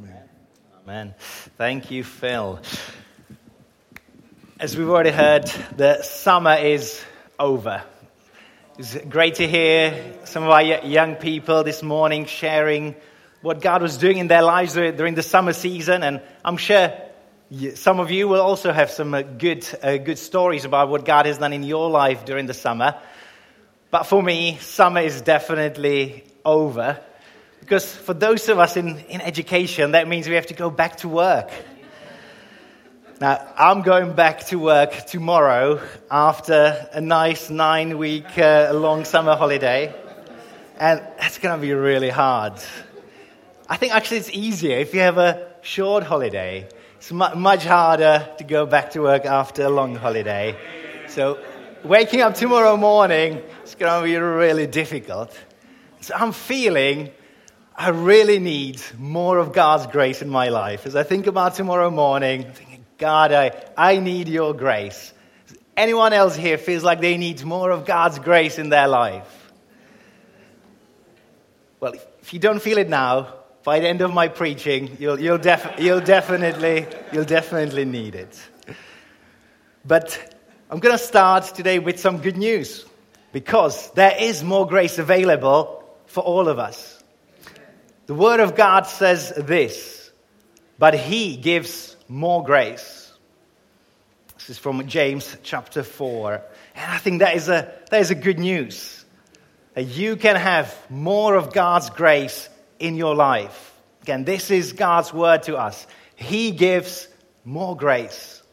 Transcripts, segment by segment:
Amen. Thank you, Phil. As we've already heard, the summer is over. It's great to hear some of our young people this morning sharing what God was doing in their lives during the summer season. And I'm sure some of you will also have some good stories about what God has done in your life during the summer. But for me, summer is definitely over. Because for those of us in education, that means we have to go back to work. Now, I'm going back to work tomorrow after a nice 9-week long summer holiday. And that's going to be really hard. I think actually it's easier if you have a short holiday. It's much harder to go back to work after a long holiday. So waking up tomorrow morning is going to be really difficult. So I'm feeling I really need more of God's grace in my life. As I think about tomorrow morning, I'm thinking, God, I need your grace. Anyone else here feels like they need more of God's grace in their life? Well, if you don't feel it now, by the end of my preaching, you'll definitely need it. But I'm going to start today with some good news, because there is more grace available for all of us. The Word of God says this, but He gives more grace. This is from James chapter 4. And I think that is a good news. That you can have more of God's grace in your life. Again, this is God's word to us. He gives more grace.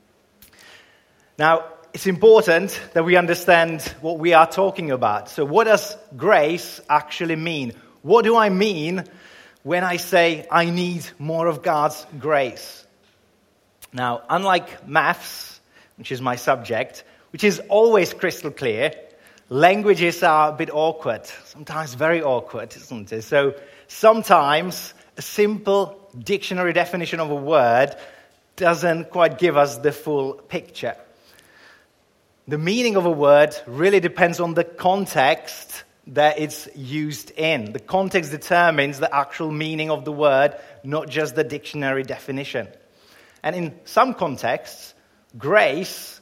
Now, it's important that we understand what we are talking about. So what does grace actually mean? What do I mean when I say I need more of God's grace? Now, unlike maths, which is my subject, which is always crystal clear, languages are a bit awkward, sometimes very awkward, isn't it? So sometimes a simple dictionary definition of a word doesn't quite give us the full picture. The meaning of a word really depends on the context that it's used in. The context determines the actual meaning of the word, not just the dictionary definition. And in some contexts, grace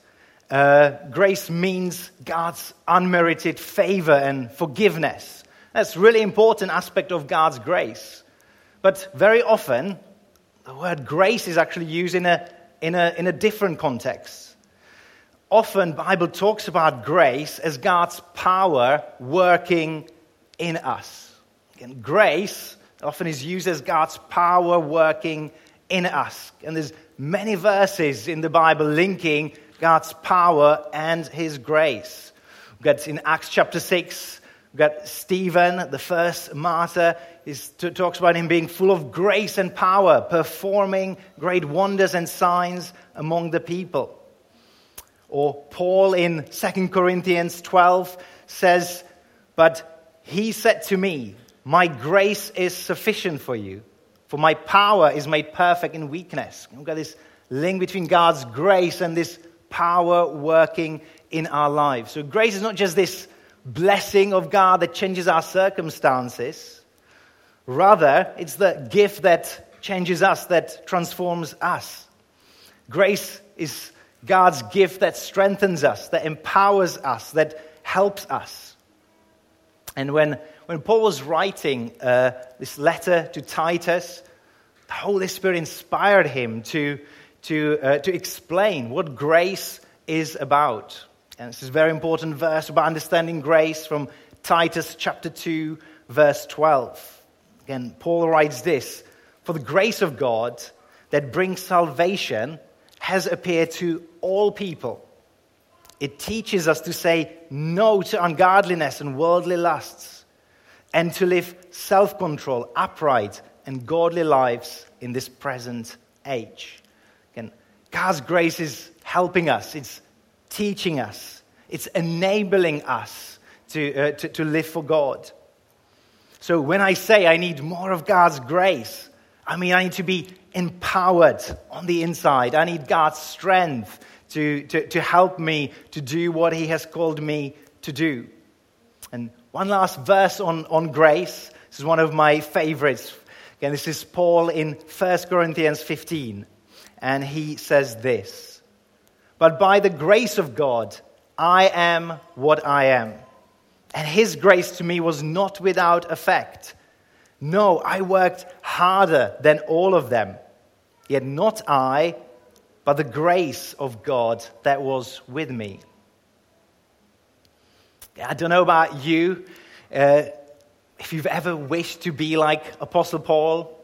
means God's unmerited favor and forgiveness. That's a really important aspect of God's grace. But very often, the word grace is actually used in a different context. Often, the Bible talks about grace as God's power working in us. Again, grace often is used as God's power working in us. And there's many verses in the Bible linking God's power and His grace. We've got in Acts chapter 6, we've got Stephen, the first martyr, talks about him being full of grace and power, performing great wonders and signs among the people. Or Paul in 2 Corinthians 12 says, but he said to me, my grace is sufficient for you, for my power is made perfect in weakness. We've got this link between God's grace and this power working in our lives. So grace is not just this blessing of God that changes our circumstances. Rather, it's the gift that changes us, that transforms us. Grace is God's gift that strengthens us, that empowers us, that helps us. And when Paul was writing this letter to Titus, the Holy Spirit inspired him to explain what grace is about. And this is a very important verse about understanding grace from Titus chapter 2, verse 12. Again, Paul writes this, for the grace of God that brings salvation has appeared to all people. It teaches us to say no to ungodliness and worldly lusts, and to live self-control, upright, and godly lives in this present age. Again, God's grace is helping us. It's teaching us. It's enabling us to live for God. So when I say I need more of God's grace, I mean I need to be empowered on the inside. I need God's strength to help me to do what He has called me to do. And one last verse on grace. This is one of my favorites. Again, this is Paul in 1 Corinthians 15, and he says this: "But by the grace of God, I am what I am. And his grace to me was not without effect. No, I worked harder than all of them. Yet not I, but the grace of God that was with me." I don't know about you, if you've ever wished to be like Apostle Paul,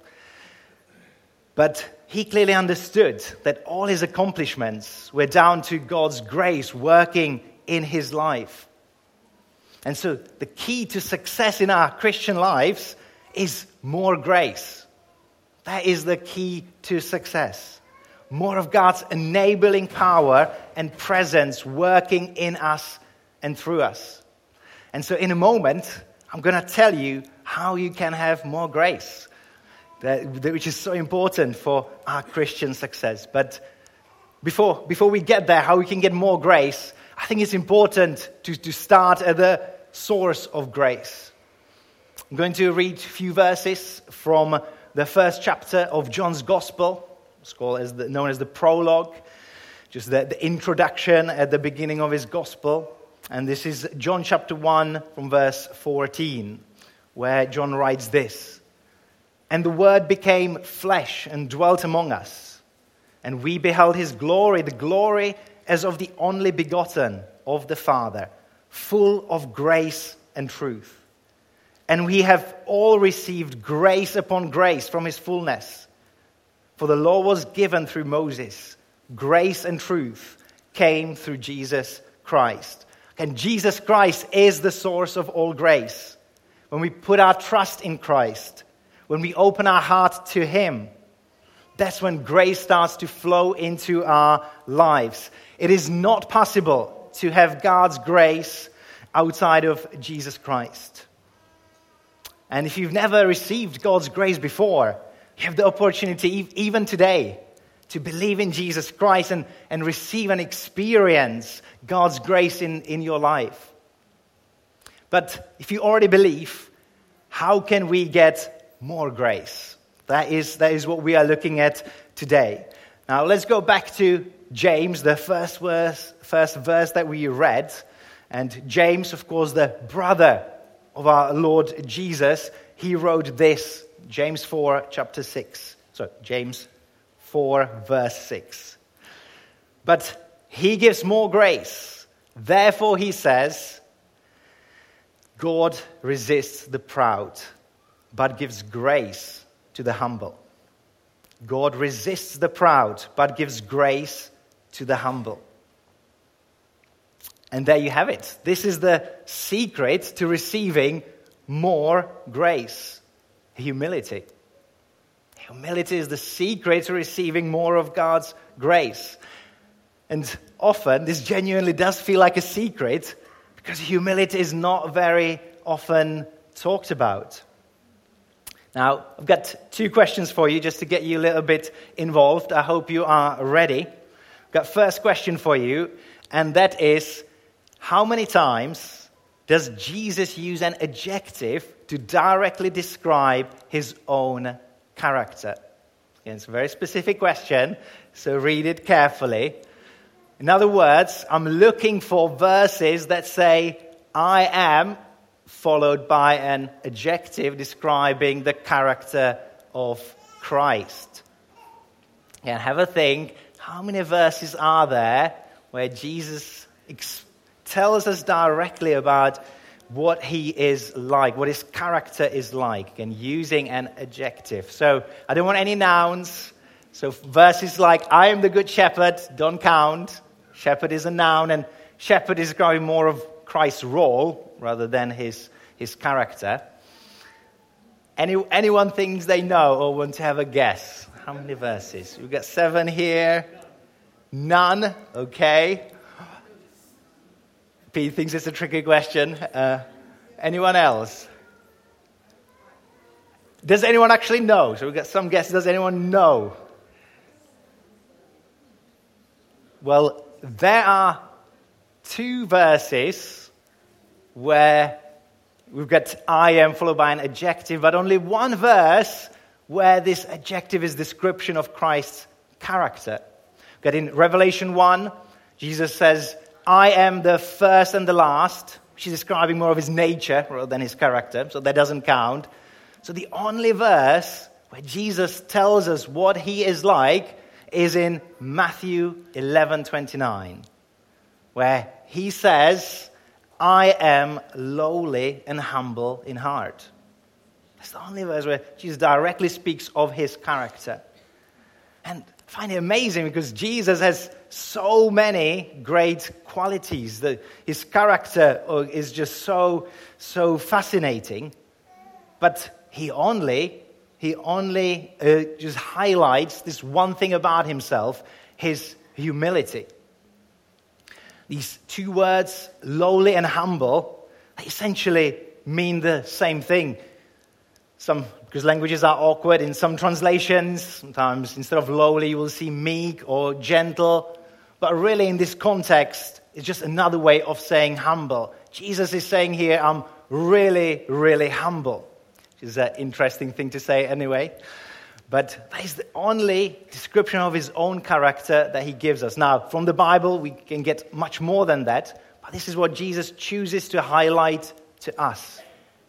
but he clearly understood that all his accomplishments were down to God's grace working in his life. And so the key to success in our Christian lives is more grace. That is the key to success. More of God's enabling power and presence working in us and through us. And so in a moment, I'm going to tell you how you can have more grace, which is so important for our Christian success. But before we get there, how we can get more grace, I think it's important to start at the source of grace. I'm going to read a few verses from the first chapter of John's Gospel. It's known as the prologue, just the introduction at the beginning of his Gospel. And this is John chapter 1 from verse 14, where John writes this: "And the Word became flesh and dwelt among us. And we beheld his glory, the glory as of the only begotten of the Father, full of grace and truth. And we have all received grace upon grace from his fullness. For the law was given through Moses. Grace and truth came through Jesus Christ." And Jesus Christ is the source of all grace. When we put our trust in Christ, when we open our heart to him, that's when grace starts to flow into our lives. It is not possible to have God's grace outside of Jesus Christ. And if you've never received God's grace before, you have the opportunity, even today, to believe in Jesus Christ and receive and experience God's grace in your life. But if you already believe, how can we get more grace? That is what we are looking at today. Now let's go back to James, the first verse that we read. And James, of course, the brother of our Lord Jesus, he wrote this, James 4, chapter 6. So James 4, verse 6. "But he gives more grace. Therefore, he says, God resists the proud, but gives grace to the humble." God resists the proud, but gives grace to the humble. And there you have it. This is the secret to receiving more grace. Humility. Humility is the secret to receiving more of God's grace. And often, this genuinely does feel like a secret because humility is not very often talked about. Now, I've got 2 questions for you just to get you a little bit involved. I hope you are ready. I've got first question for you, and that is, how many times does Jesus use an adjective to directly describe his own character? Again, it's a very specific question, so read it carefully. In other words, I'm looking for verses that say, "I am," followed by an adjective describing the character of Christ. And have a think, how many verses are there where Jesus tells us directly about what he is like, what his character is like, and using an adjective. So I don't want any nouns. So verses like, "I am the good shepherd," don't count. Shepherd is a noun, and shepherd is going more of Christ's role rather than his character. Anyone thinks they know or want to have a guess? How many verses? We've got 7 here. None. Okay. Pete thinks it's a tricky question. Anyone else? Does anyone actually know? So we've got some guesses. Does anyone know? Well, there are 2 verses where we've got "I am" followed by an adjective, but only 1 verse where this adjective is description of Christ's character. But in Revelation 1, Jesus says, I am the first and the last. She's describing more of his nature rather than his character, so that doesn't count. So the only verse where Jesus tells us what he is like is in Matthew 11:29, where he says, I am lowly and humble in heart. That's the only verse where Jesus directly speaks of his character. And I find it amazing because Jesus has so many great qualities. His character is just so fascinating. But he only just highlights this one thing about himself, his humility. These two words, lowly and humble, they essentially mean the same thing. Because languages are awkward in some translations, sometimes instead of lowly you will see meek or gentle. But really in this context, it's just another way of saying humble. Jesus is saying here, I'm really, really humble. Which is an interesting thing to say anyway. But that is the only description of his own character that he gives us. Now, from the Bible, we can get much more than that. But this is what Jesus chooses to highlight to us.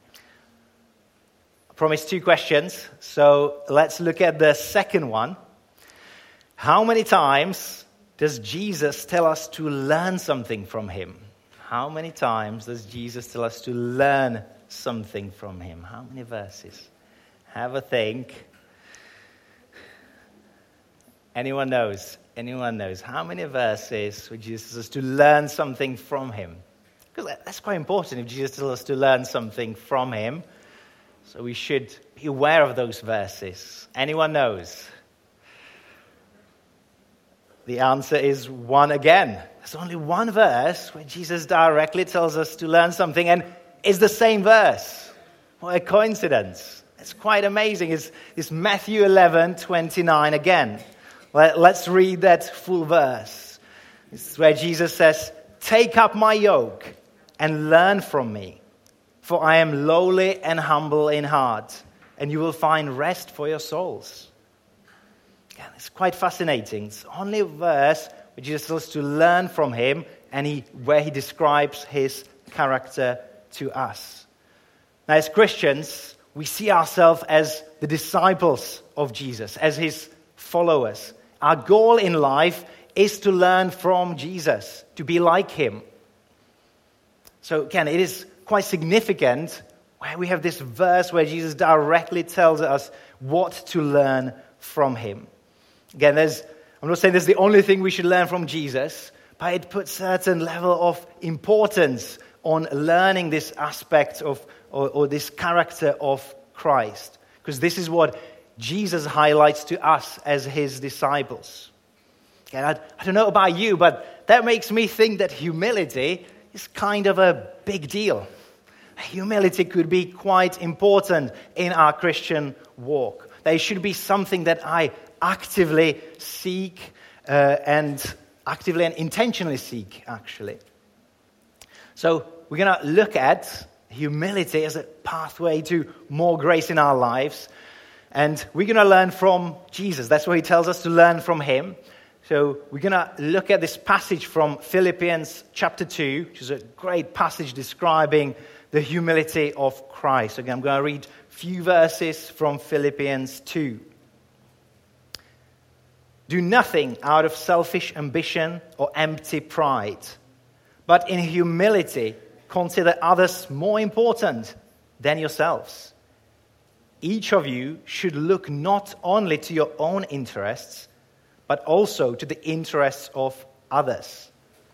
I promised 2 questions, so let's look at the second one. How many times does Jesus tell us to learn something from him? How many times does Jesus tell us to learn something from him? How many verses? Have a think. Anyone knows? Anyone knows? How many verses would Jesus tell us to learn something from him? Because that's quite important if Jesus tells us to learn something from him. So we should be aware of those verses. Anyone knows? The answer is 1 again. There's only one verse where Jesus directly tells us to learn something, and it's the same verse. What a coincidence. It's quite amazing. It's Matthew 11:29 again. Let's read that full verse. This is where Jesus says, take up my yoke and learn from me. For I am lowly and humble in heart, and you will find rest for your souls. Yeah, it's quite fascinating. It's only a verse where Jesus tells us to learn from him, and where he describes his character to us. Now, as Christians, we see ourselves as the disciples of Jesus, as his followers. Our goal in life is to learn from Jesus, to be like him. So again, it is quite significant where we have this verse where Jesus directly tells us what to learn from him. Again, I'm not saying this is the only thing we should learn from Jesus, but it puts a certain level of importance on learning this aspect of, or this character of Christ. Because this is what Jesus highlights to us as his disciples. Again, I don't know about you, but that makes me think that humility is kind of a big deal. Humility could be quite important in our Christian walk. There should be something that I actively seek and intentionally seek, actually. So we're going to look at humility as a pathway to more grace in our lives. And we're going to learn from Jesus. That's what he tells us to learn from him. So we're going to look at this passage from Philippians chapter 2, which is a great passage describing the humility of Christ. Again, I'm going to read a few verses from Philippians 2. Do nothing out of selfish ambition or empty pride, but in humility consider others more important than yourselves. Each of you should look not only to your own interests, but also to the interests of others.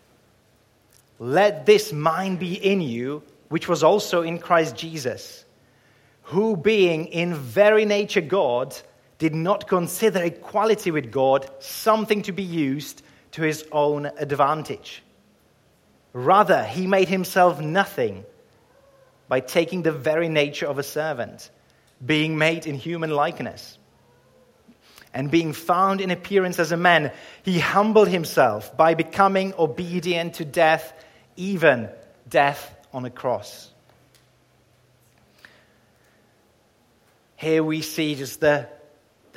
Let this mind be in you, which was also in Christ Jesus, who being in very nature God, did not consider equality with God something to be used to his own advantage. Rather, he made himself nothing by taking the very nature of a servant, being made in human likeness. And being found in appearance as a man, he humbled himself by becoming obedient to death, even death on a cross. Here we see just the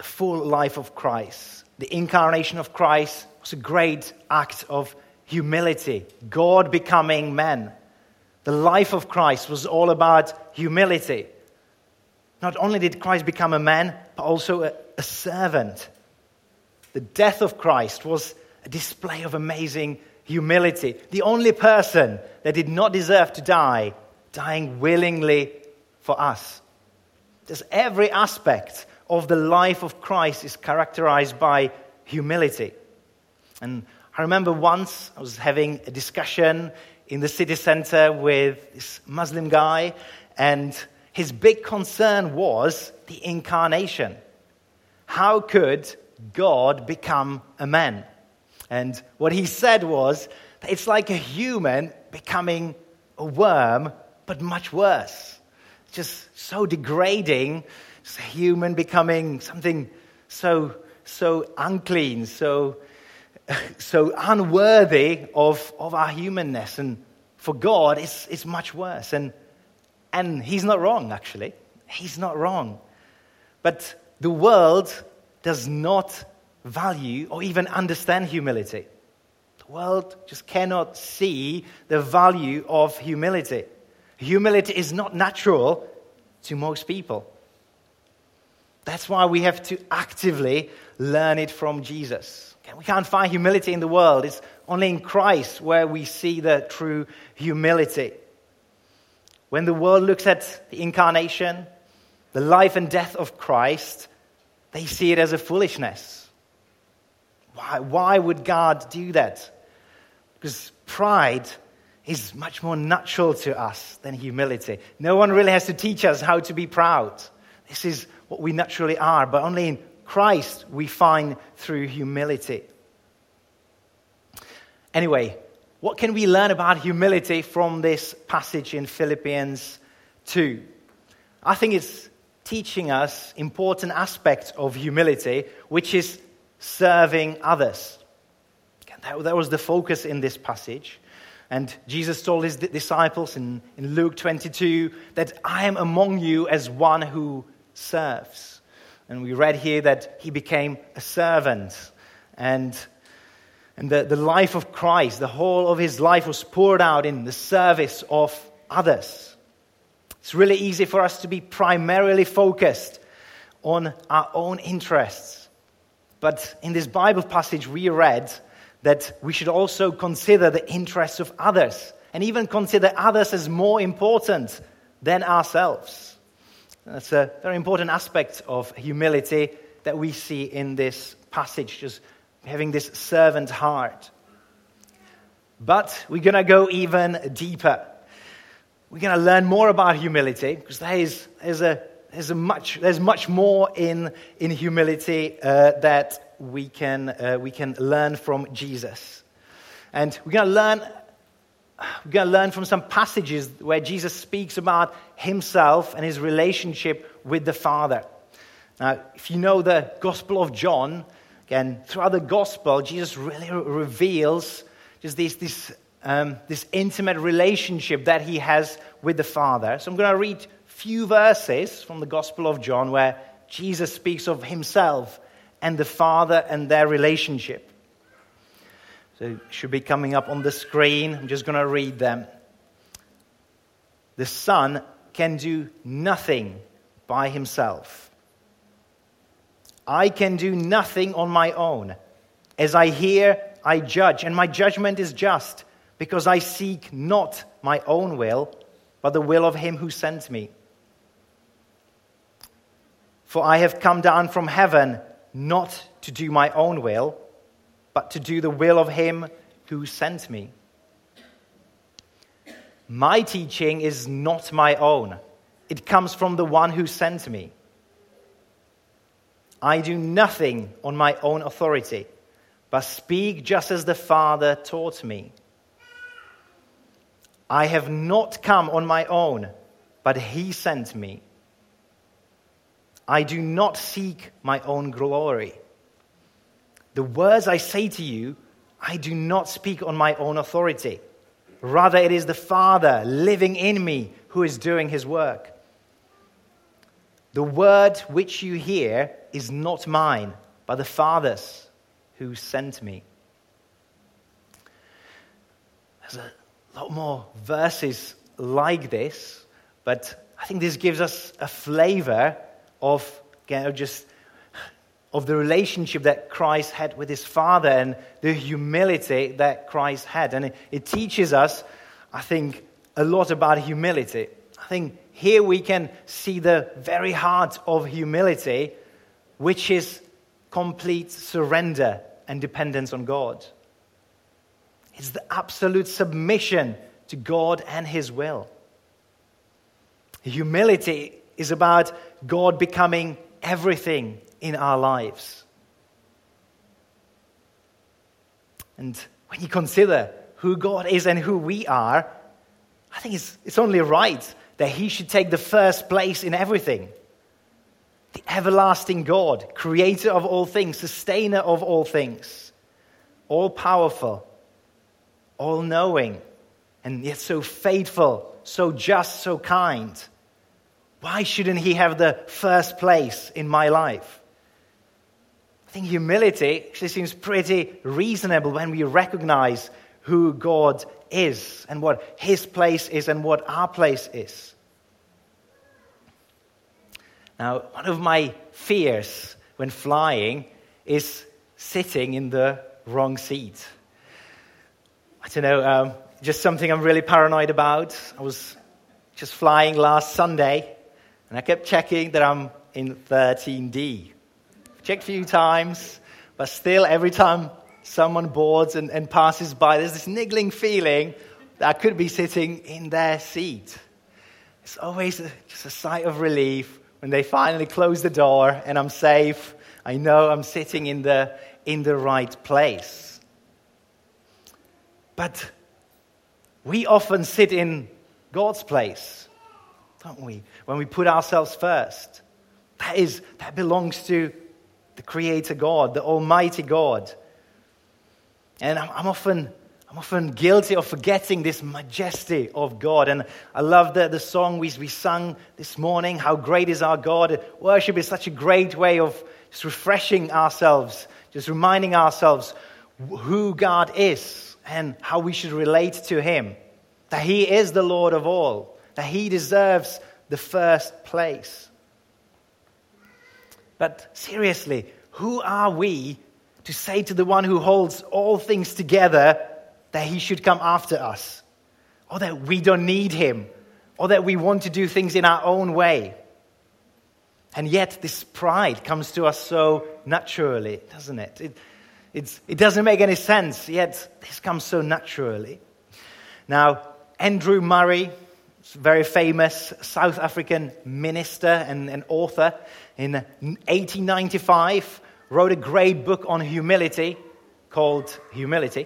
the full life of Christ. The incarnation of Christ was a great act of humility. God becoming man. The life of Christ was all about humility. Not only did Christ become a man, but also a servant. The death of Christ was a display of amazing humility. The only person that did not deserve to die, dying willingly for us. Just every aspect of the life of Christ is characterized by humility. And I remember once I was having a discussion in the city center with this Muslim guy, and his big concern was the incarnation. How could God become a man? And what he said was that it's like a human becoming a worm, but much worse. Just so degrading, just a human becoming something so unclean, so unworthy of our humanness. And for God, it's much worse. And he's not wrong, actually. He's not wrong. But the world does not value or even understand humility. The world just cannot see the value of humility. Humility is not natural to most people. That's why we have to actively learn it from Jesus. We can't find humility in the world. It's only in Christ where we see the true humility. When the world looks at the incarnation, the life and death of Christ, they see it as a foolishness. Why would God do that? Because pride is much more natural to us than humility. No one really has to teach us how to be proud. This is what we naturally are, but only in Christ we find through humility. Anyway, what can we learn about humility from this passage in Philippians 2? I think it's teaching us important aspects of humility, which is serving others. That was the focus in this passage. And Jesus told his disciples in Luke 22 that I am among you as one who serves. And we read here that he became a servant. And the life of Christ, the whole of his life was poured out in the service of others. It's really easy for us to be primarily focused on our own interests. But in this Bible passage we read that we should also consider the interests of others and even consider others as more important than ourselves. That's a very important aspect of humility that we see in this passage, just having this servant heart. But we're going to go even deeper. We're going to learn more about humility because there's much more in humility that we can learn from Jesus. And we're going to learn from some passages where Jesus speaks about himself and his relationship with the Father. Now, if you know the Gospel of John, again, throughout the Gospel, Jesus really reveals just this intimate relationship that he has with the Father. So I'm going to read a few verses from the Gospel of John where Jesus speaks of himself and the Father and their relationship. So it should be coming up on the screen. I'm just going to read them. The Son can do nothing by himself. I can do nothing on my own. As I hear, I judge, and my judgment is just, because I seek not my own will, but the will of him who sent me. For I have come down from heaven not to do my own will, but to do the will of him who sent me. My teaching is not my own. It comes from the one who sent me. I do nothing on my own authority, but speak just as the Father taught me. I have not come on my own, but he sent me. I do not seek my own glory. The words I say to you, I do not speak on my own authority. Rather, it is the Father living in me who is doing his work. The word which you hear is not mine, but the Father's who sent me. There's a lot more verses like this, but I think this gives us a flavor of, just of the relationship that Christ had with his Father and the humility that Christ had. And it teaches us, I think, a lot about humility. I think here we can see the very heart of humility, which is complete surrender and dependence on God. It's the absolute submission to God and his will. Humility is about God becoming everything in our lives. And when you consider who God is and who we are, I think it's only right that he should take the first place in everything. The everlasting God, creator of all things, sustainer of all things, all-powerful, all-knowing, and yet so faithful, so just, so kind. Why shouldn't he have the first place in my life? I think humility actually seems pretty reasonable when we recognize who God is and what his place is and what our place is. Now, one of my fears when flying is sitting in the wrong seat. I don't know, just something I'm really paranoid about. I was just flying last Sunday, and I kept checking that I'm in 13D. Checked a few times, but still every time someone boards and passes by, there's this niggling feeling that I could be sitting in their seat. It's always just a sigh of relief when they finally close the door and I'm safe. I know I'm sitting in the right place. But we often sit in God's place, don't we? When we put ourselves first. That belongs to the Creator God, the Almighty God. And I'm often guilty of forgetting this majesty of God. And I love the song we sung this morning, How Great Is Our God. Worship is such a great way of just refreshing ourselves, just reminding ourselves who God is and how we should relate to him. That he is the Lord of all, that he deserves the first place. But seriously, who are we to say to the one who holds all things together that he should come after us? Or that we don't need him? Or that we want to do things in our own way? And yet this pride comes to us so naturally, doesn't it? It doesn't make any sense, yet this comes so naturally. Now, Andrew Murray, very famous South African minister and author, in 1895 wrote a great book on humility called Humility,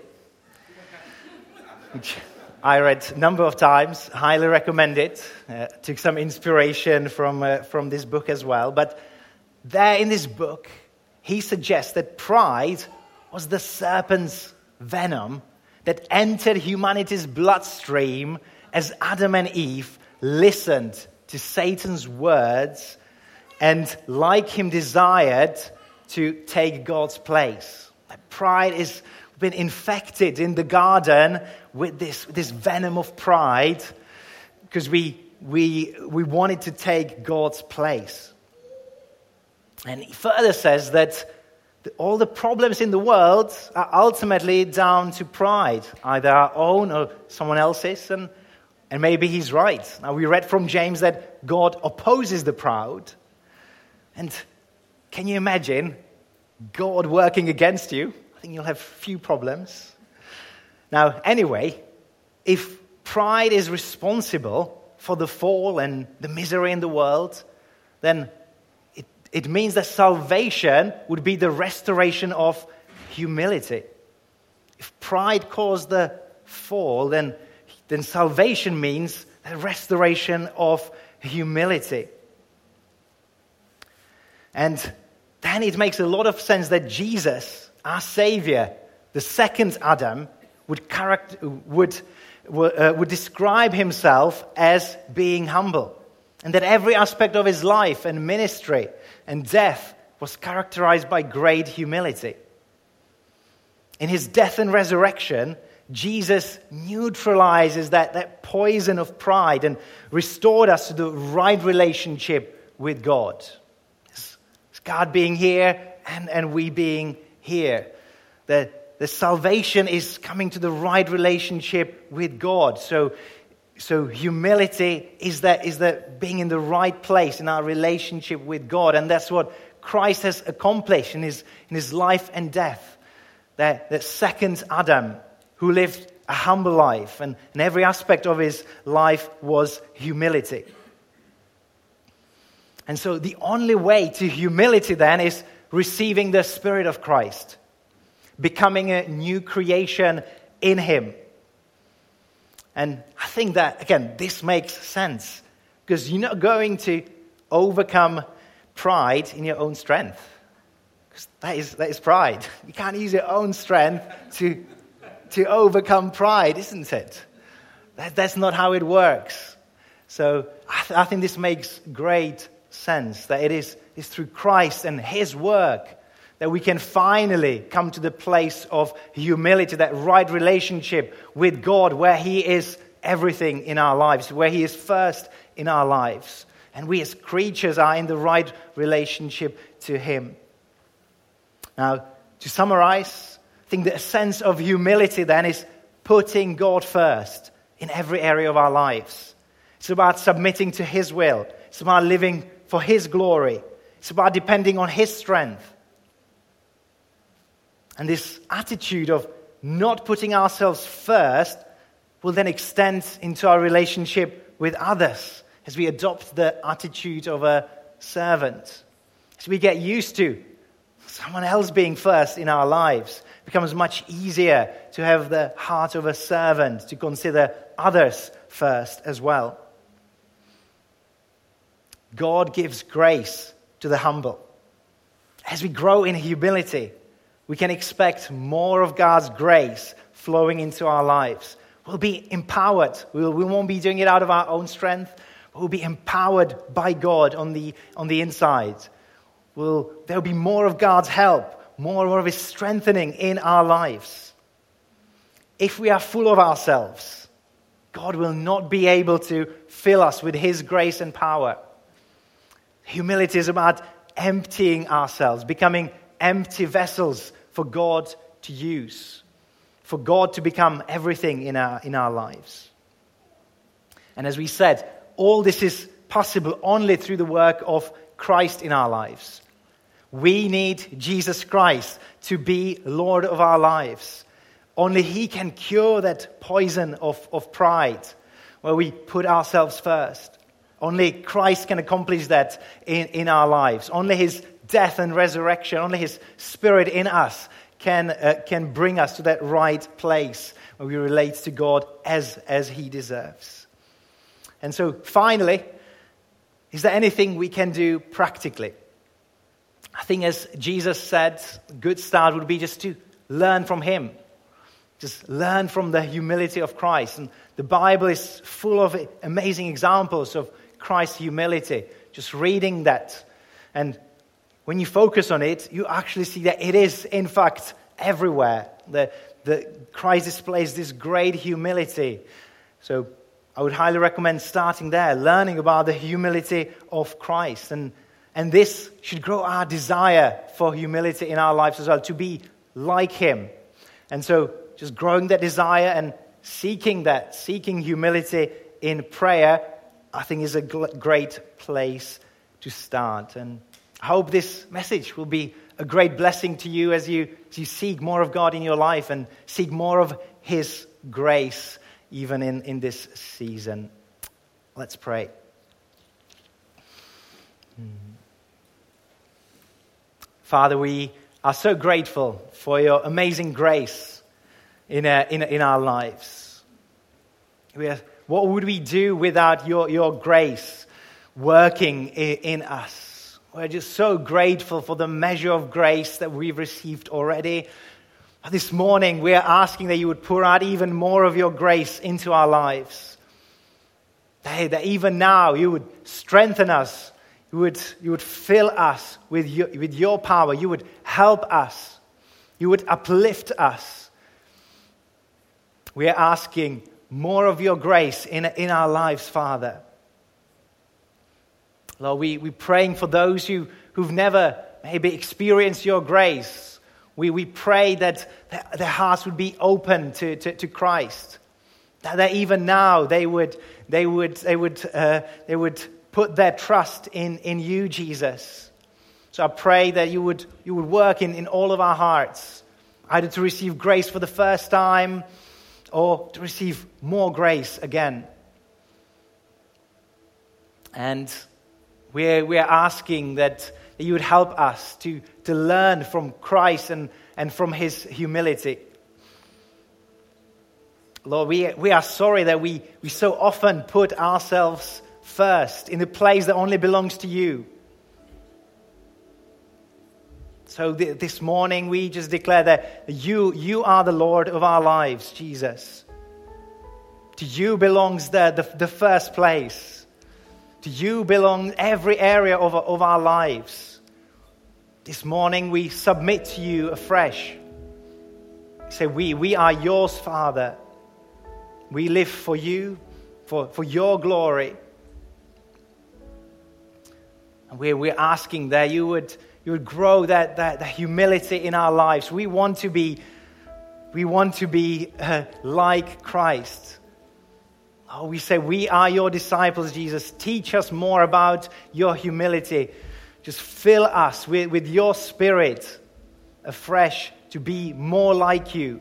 which I read a number of times, highly recommend it. Took some inspiration from this book as well. But there in this book, he suggests that pride was the serpent's venom that entered humanity's bloodstream as Adam and Eve listened to Satan's words and, like him, desired to take God's place. Pride has been infected in the garden with this venom of pride because we wanted to take God's place. And he further says that all the problems in the world are ultimately down to pride, either our own or someone else's, and maybe he's right. Now, we read from James that God opposes the proud. And can you imagine God working against you? I think you'll have few problems. Now, anyway, if pride is responsible for the fall and the misery in the world, then it means that salvation would be the restoration of humility. If pride caused the fall, then salvation means the restoration of humility. And then it makes a lot of sense that Jesus, our Savior, the second Adam, would describe himself as being humble. and that every aspect of his life and ministry and death was characterized by great humility. In his death and resurrection, Jesus neutralizes that poison of pride and restored us to the right relationship with God. It's God being here and we being here. The salvation is coming to the right relationship with God. So humility is that being in the right place in our relationship with God. And that's what Christ has accomplished in his life and death. That second Adam who lived a humble life, and every aspect of his life was humility. And so the only way to humility then is receiving the Spirit of Christ, becoming a new creation in him. And I think that, again, this makes sense, because you're not going to overcome pride in your own strength. Because that is pride. You can't use your own strength to overcome pride, isn't it? That's not how it works. So I think this makes great sense, that it is through Christ and his work that we can finally come to the place of humility, that right relationship with God, where he is everything in our lives, where he is first in our lives. And we as creatures are in the right relationship to him. Now, to summarize, I think the sense of humility then is putting God first in every area of our lives. It's about submitting to his will. It's about living for his glory. It's about depending on his strength. And this attitude of not putting ourselves first will then extend into our relationship with others as we adopt the attitude of a servant. As we get used to someone else being first in our lives, it becomes much easier to have the heart of a servant, to consider others first as well. God gives grace to the humble. As we grow in humility, we can expect more of God's grace flowing into our lives. We'll be empowered. We won't be doing it out of our own strength. We'll be empowered by God on the inside. There'll be more of God's help, more of his strengthening in our lives. If we are full of ourselves, God will not be able to fill us with his grace and power. Humility is about emptying ourselves, becoming empty vessels for God to use, for God to become everything in our lives. And as we said, all this is possible only through the work of Christ in our lives. We need Jesus Christ to be Lord of our lives. Only he can cure that poison of pride, where we put ourselves first. Only Christ can accomplish that in our lives. Only his death and resurrection, only his Spirit in us can bring us to that right place where we relate to God as he deserves. And so finally, is there anything we can do practically? I think, as Jesus said, a good start would be just to learn from him. Just learn from the humility of Christ. And the Bible is full of amazing examples of Christ's humility. Just reading that. And when you focus on it, you actually see that it is, in fact, everywhere. Christ displays this great humility. So I would highly recommend starting there, learning about the humility of Christ. And this should grow our desire for humility in our lives as well, to be like him. And so just growing that desire and seeking humility in prayer, I think is a great place to start. And I hope this message will be a great blessing to you as you seek more of God in your life and seek more of his grace even in this season. Let's pray. Father, we are so grateful for your amazing grace in our lives. What would we do without your grace working in us? We're just so grateful for the measure of grace that we've received already. But this morning, we are asking that you would pour out even more of your grace into our lives. that even now you would strengthen us. You would fill us with your power. You would help us. You would uplift us. We are asking more of your grace in our lives, Father. Lord, we're praying for those who've never maybe experienced your grace. We pray that their hearts would be open to Christ. That even now they would put their trust in you, Jesus. So I pray that you would work in all of our hearts, either to receive grace for the first time or to receive more grace again. And we're asking that you would help us to learn from Christ and from his humility. Lord, we are sorry that we so often put ourselves first in the place that only belongs to you. So this morning we just declare that you are the Lord of our lives, Jesus. To you belongs the first place. To you belongs every area of our lives. This morning we submit to you afresh. Say we are yours, Father. We live for you, for your glory. And we're asking that you would grow that humility in our lives. We want to be like Christ. Oh, we say we are your disciples, Jesus. Teach us more about your humility. Just fill us with your Spirit afresh to be more like you.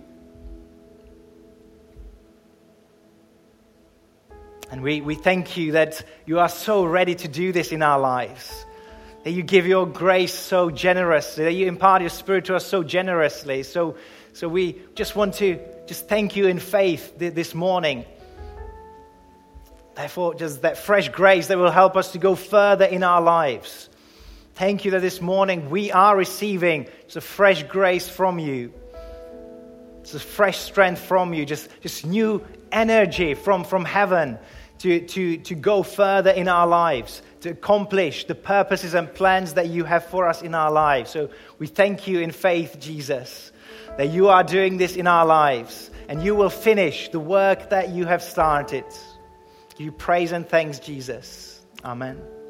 And we thank you that you are so ready to do this in our lives. That you give your grace so generously. That you impart your Spirit to us so generously. So we just want to just thank you in faith this morning. Therefore, just that fresh grace that will help us to go further in our lives. Thank you that this morning we are receiving just a fresh grace from you. Just a fresh strength from you. Just new energy from heaven to go further in our lives, to accomplish the purposes and plans that you have for us in our lives. So we thank you in faith, Jesus, that you are doing this in our lives and you will finish the work that you have started. Give you praise and thanks, Jesus. Amen.